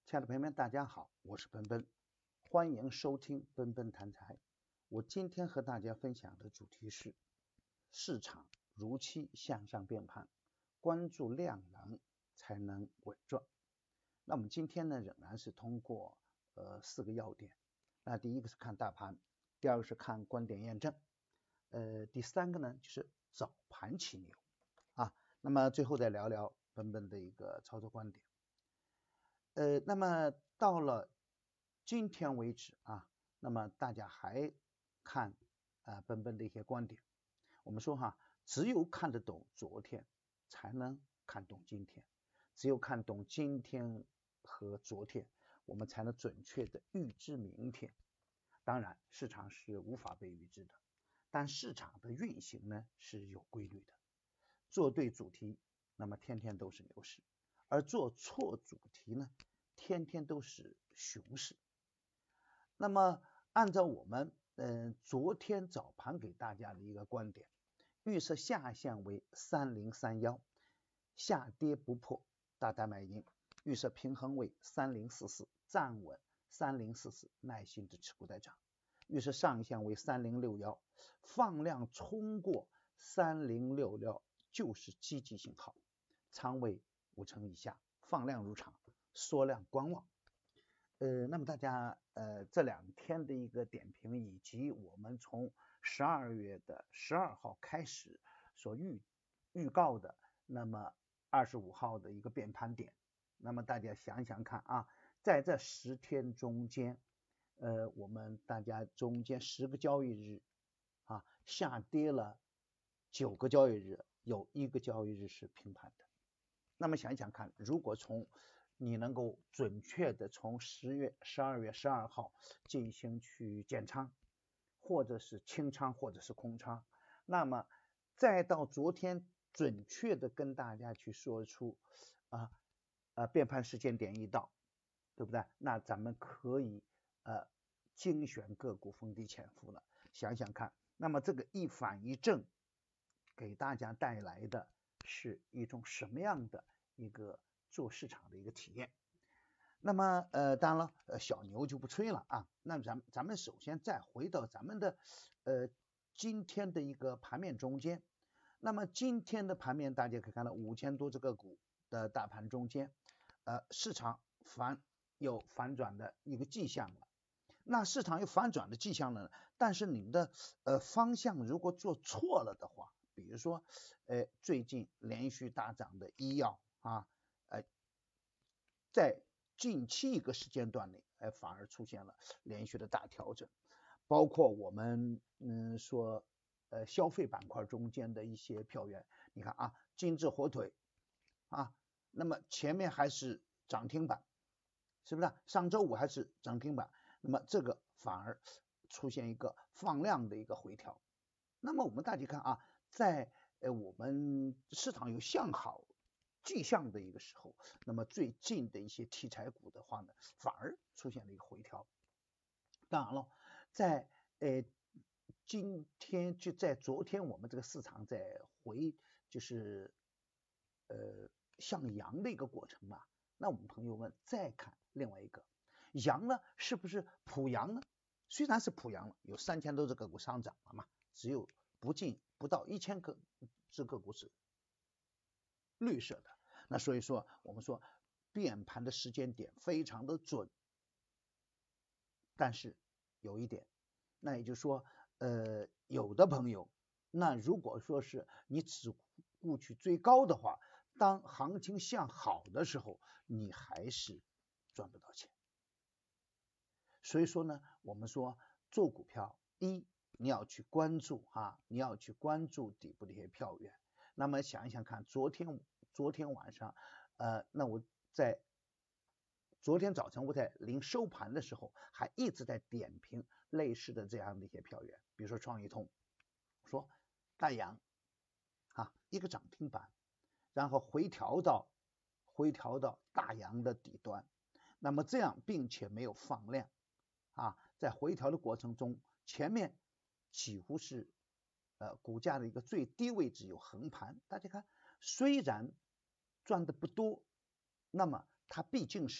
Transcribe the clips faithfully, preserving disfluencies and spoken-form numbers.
亲爱的朋友们，大家好，我是奔奔，欢迎收听奔奔谈财。我今天和大家分享的主题是市场如期向上变盘，关注量能才能稳赚。那我们今天呢，仍然是通过呃四个要点。那第一个是看大盘，第二个是看观点验证，呃，第三个呢就是早盘起牛啊。那么最后再聊聊奔奔的一个操作观点。呃，那么到了今天为止啊，那么大家还看啊、呃、奔奔的一些观点。我们说哈，只有看得懂昨天，才能看懂今天；只有看懂今天和昨天，我们才能准确的预知明天。当然，市场是无法被预知的，但市场的运行呢是有规律的。做对主题，那么天天都是牛市。而做错主题呢，天天都是熊市。那么按照我们嗯、呃、昨天早盘给大家的一个观点，预测下限为三零三一，下跌不破大胆买进；预测平衡为三零四四，站稳三零四四，耐心的持股待涨；预测上限为三零六一，放量冲过三零六一就是积极信号，仓位五成以下，放量入场，缩量观望。呃，那么大家呃这两天的一个点评，以及我们从十二月的十二号开始所预预告的，那么二十五号的一个变盘点，那么大家想想看啊，在这十天中间，呃，我们大家中间十个交易日啊，下跌了九个交易日，有一个交易日是平盘的。那么想想看，如果从你能够准确的从十月十二月十二号进行去减仓，或者是清仓，或者是空仓，那么再到昨天准确的跟大家去说出啊呃变盘时间点一到，对不对？那咱们可以呃精选个股逢低潜伏了。想想看，那么这个一反一正给大家带来的是一种什么样的一个做市场的一个体验？那么呃，当然了，呃，小牛就不吹了啊。那咱咱们首先再回到咱们的呃今天的一个盘面中间。那么今天的盘面，大家可以看到五千多只个股的大盘中间，呃，市场反有反转的一个迹象了。那市场有反转的迹象了，但是你的呃方向如果做错了的话，比如说呃最近连续大涨的医药啊，呃在近期一个时间段内，哎，反而出现了连续的大调整，包括我们嗯说呃消费板块中间的一些票源，你看啊，精致火腿啊，那么前面还是涨停板，是不是？上周五还是涨停板，那么这个反而出现一个放量的一个回调。那么我们大家看啊，在呃我们市场有向好迹象的一个时候，那么最近的一些题材股的话呢，反而出现了一个回调。当然了，在呃今天就在昨天我们这个市场在回就是呃向阳的一个过程嘛，那我们朋友们再看另外一个阳呢，是不是普阳呢？虽然是普阳了，有三千多只个股上涨了嘛，只有不近不到一千个只个股是绿色的。那所以说我们说变盘的时间点非常的准，但是有一点，那也就是说呃有的朋友，那如果说是你只顾去追高的话，当行情向好的时候，你还是赚不到钱。所以说呢，我们说做股票，一你要去关注啊，你要去关注底部的一些票源。那么想一想看，昨天昨天晚上，呃，那我在昨天早晨我在临收盘的时候，还一直在点评类似的这样的一些票源，比如说创意通，说大阳啊，一个涨停板，然后回调到回调到大阳的底端，那么这样并且没有放量。啊，在回调的过程中，前面几乎是呃股价的一个最低位置有横盘，大家看，虽然赚的不多，那么它毕竟是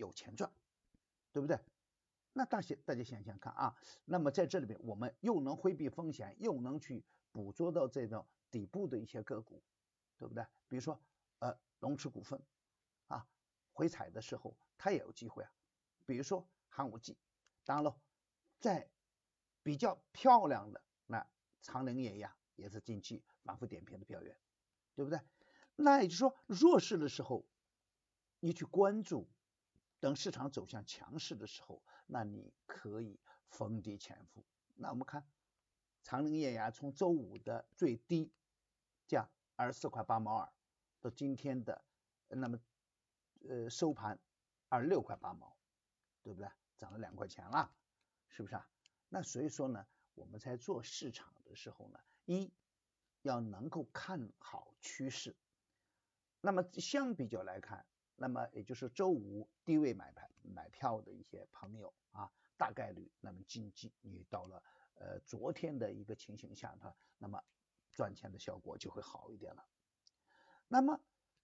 有钱赚，对不对？那大家大家想想看啊，那么在这里面我们又能规避风险，又能去捕捉到这种底部的一些个股，对不对？比如说呃龙池股份啊，回踩的时候它也有机会啊。比如说寒武纪，当然了，在比较漂亮的那长陵也一样，也是近期反复点评的表现，对不对？那也就是说弱势的时候你去关注，等市场走向强势的时候，那你可以逢低潜伏。那我们看长陵液压从周五的最低价二十四块八毛二到今天的那么呃收盘二十六块八毛，对不对？涨了两块钱了，是不是啊？那所以说呢，我们在做市场的时候呢，一要能够看好趋势。那么相比较来看，那么也就是周五低位买盘买票的一些朋友啊，大概率那么经济你到了呃昨天的一个情形下呢，那么赚钱的效果就会好一点了。那么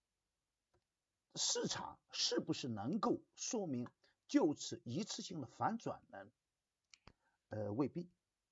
市场是不是能够说明就此一次性的反转呢？呃，未必。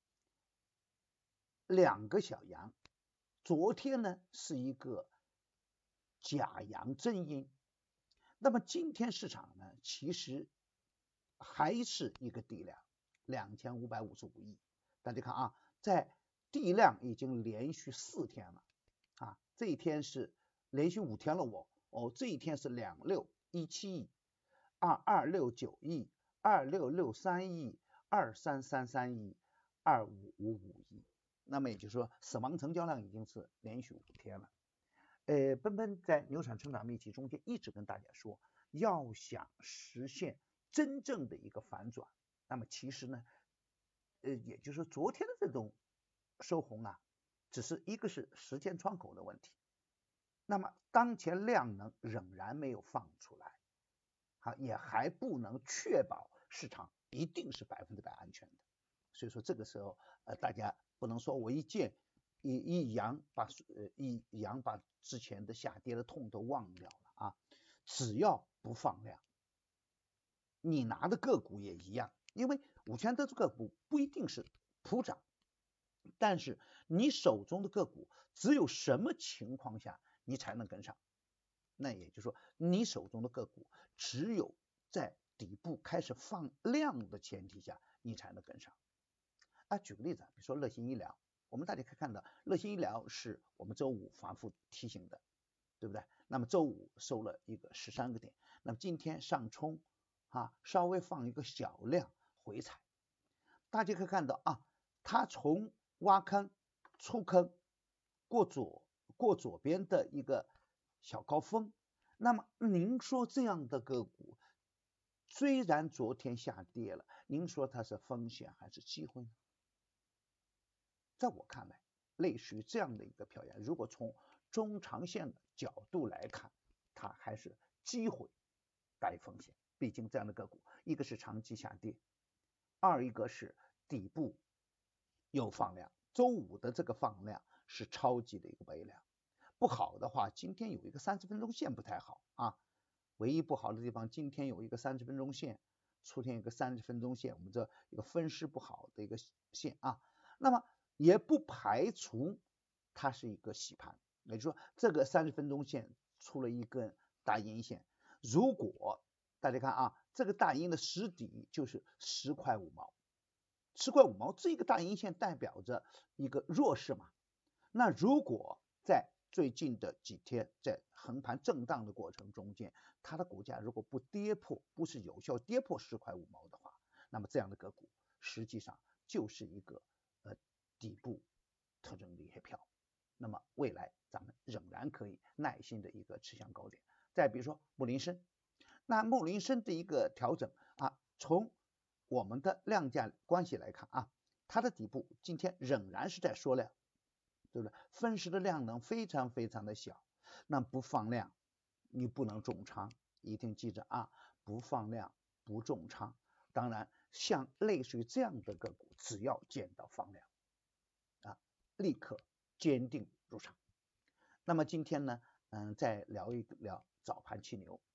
两个小阳，昨天呢是一个假阳真阴，那么今天市场呢其实还是一个地量两千五百五十五亿，大家看啊，在地量已经连续四天了啊，这一天是连续五天了我哦，这一天是两六一七亿，二二六九亿，二六六三亿，二三三三亿，二五五五亿。那么也就是说，死亡成交量已经是连续五天了。呃，奔奔在牛产成长秘籍中间一直跟大家说，要想实现真正的一个反转，那么其实呢，呃，也就是说昨天的这种收红啊，只是一个是时间窗口的问题。那么当前量能仍然没有放出来，好，也还不能确保市场一定是百分之百安全的。所以说这个时候，呃，大家不能说我一见一一阳把呃一阳把之前的下跌的痛都忘掉了啊，只要不放量，你拿的个股也一样，因为五千多只个股不一定是普涨，但是你手中的个股只有什么情况下你才能跟上？那也就是说，你手中的个股只有在底部开始放量的前提下，你才能跟上。啊，举个例子，比如说乐新医疗，我们大家可以看到，乐新医疗是我们周五反复提醒的，对不对？那么周五收了一个十三个点，那么今天上冲啊，稍微放一个小量回踩，大家可以看到啊，它从挖坑出坑过左过左边的一个小高峰，那么您说这样的个股，虽然昨天下跌了，您说它是风险还是机会呢？在我看来，类似于这样的一个表演，如果从中长线的角度来看，它还是机会带风险。毕竟这样的个股，一个是长期下跌，二一个是底部有放量，周五的这个放量是超级的一个微量。不好的话，今天有一个三十分钟线不太好啊。唯一不好的地方，今天有一个三十分钟线出现一个三十分钟线，我们这一个分时不好的一个线啊。那么也不排除它是一个洗盘，也就是说这个三十分钟线出了一根大阴线，如果大家看啊，这个大阴的实底就是十块五毛，十块五毛这个大阴线代表着一个弱势嘛。那如果在最近的几天在横盘震荡的过程中间，它的股价如果不跌破，不是有效跌破十块五毛的话，那么这样的个股实际上就是一个呃底部特征的一些票。那么未来咱们仍然可以耐心的一个吃向高点。再比如说木林深，那木林深的一个调整啊，从我们的量价关系来看啊，它的底部今天仍然是在缩量，对不对？分时的量能非常非常的小，那不放量你不能重仓，一定记着啊，不放量不重仓。当然像类似于这样的个股，只要见到放量啊，立刻坚定入场。那么今天呢，嗯，再聊一聊早盘气牛。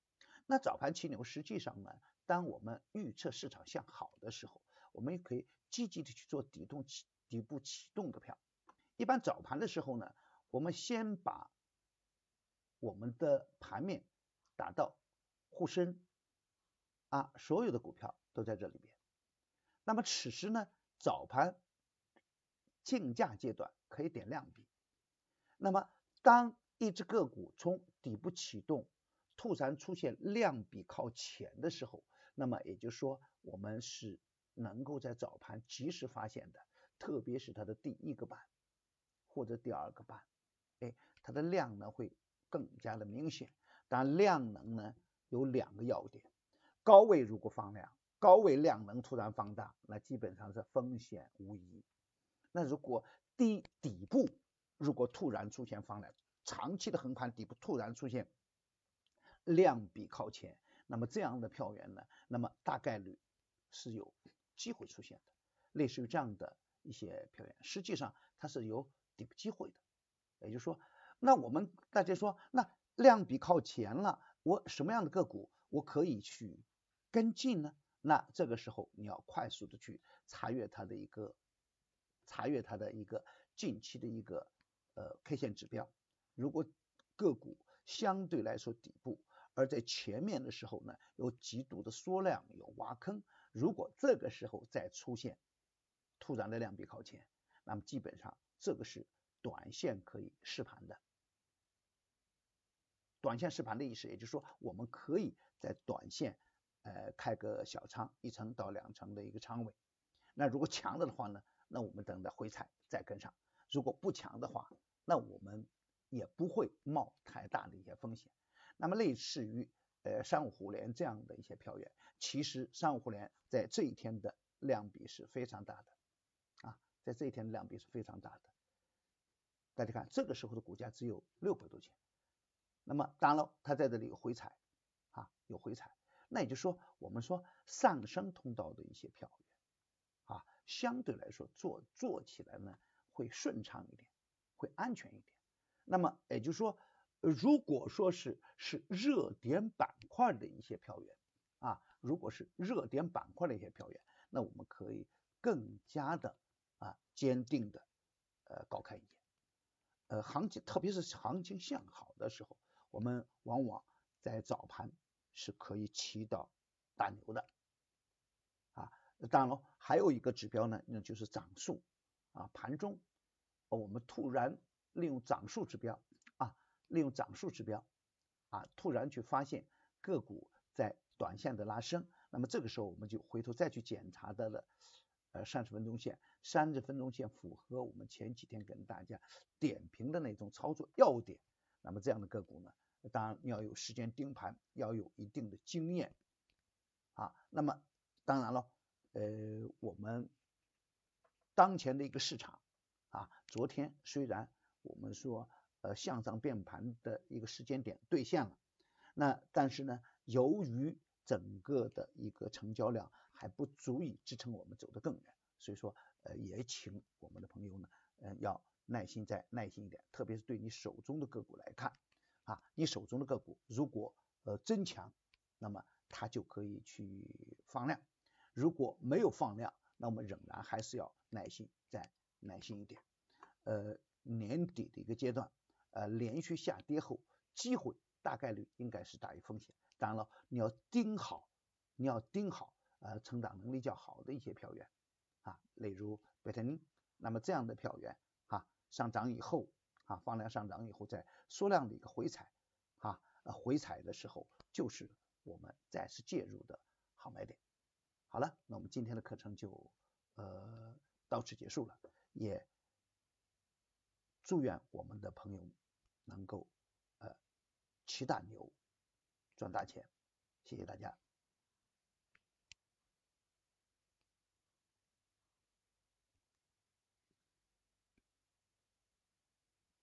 那早盘起牛实际上呢，当我们预测市场向好的时候，我们也可以积极的去做底动起底部启动的票。一般早盘的时候呢，我们先把我们的盘面打到沪深啊，所有的股票都在这里边。那么此时呢，早盘竞价阶段可以点量笔。那么当一只个股从底部启动，突然出现量比靠前的时候，那么也就是说我们是能够在早盘及时发现的，特别是它的第一个板或者第二个板，哎，它的量呢会更加的明显。当然量能呢有两个要点，高位如果放量，高位量能突然放大，那基本上是风险无疑。那如果低底部如果突然出现放量，长期的横盘底部突然出现量比靠前，那么这样的票源呢，那么大概率是有机会出现的。类似于这样的一些票源，实际上它是有底部机会的。也就是说，那我们大家说，那量比靠前了，我什么样的个股我可以去跟进呢？那这个时候你要快速的去查阅它的一个查阅它的一个近期的一个呃 K 线指标。如果个股相对来说底部，而在前面的时候呢，有极度的缩量，有挖坑，如果这个时候再出现突然的量比靠前，那么基本上这个是短线可以试盘的。短线试盘的意思，也就是说我们可以在短线呃开个小仓，一成到两成的一个仓位。那如果强了的话呢，那我们等着回踩再跟上；如果不强的话，那我们也不会冒太大的一些风险。那么类似于呃三五互联这样的一些票源，其实三五互联在这一天的量比是非常大的啊，在这一天的量比是非常大的。大家看这个时候的股价只有六百多钱，那么当然了，它在这里有回踩啊，有回踩，那也就是说我们说上升通道的一些票源啊，相对来说做做起来呢会顺畅一点，会安全一点。那么也就是说，如果说是是热点板块的一些票源啊，如果是热点板块的一些票源，那我们可以更加的啊坚定的呃高看一点。呃，行情特别是行情向好的时候，我们往往在早盘是可以起到大牛的啊。当然了，还有一个指标呢，那就是涨速啊。盘中我们突然利用涨速指标啊，利用涨速指标啊，突然去发现个股在短线的拉升，那么这个时候我们就回头再去检查它的呃三十分钟线，三十分钟线符合我们前几天跟大家点评的那种操作要点，那么这样的个股呢，当然要有时间盯盘，要有一定的经验啊。那么当然了，呃，我们当前的一个市场啊，昨天虽然我们说呃向上变盘的一个时间点兑现了，那但是呢，由于整个的一个成交量还不足以支撑我们走得更远，所以说呃也请我们的朋友呢，呃要耐心再耐心一点，特别是对你手中的个股来看啊，你手中的个股如果呃增强，那么它就可以去放量；如果没有放量，那我们仍然还是要耐心再耐心一点。呃，年底的一个阶段，呃，连续下跌后，机会大概率应该是大于风险。当然了，你要盯好，你要盯好呃成长能力较好的一些票源啊，例如贝泰宁。那么这样的票源啊，上涨以后啊，放量上涨以后，在缩量的一个回踩啊，呃，回踩的时候就是我们再次介入的好买点。好了，那我们今天的课程就呃到此结束了，也祝愿我们的朋友能够呃骑大牛赚大钱，谢谢大家。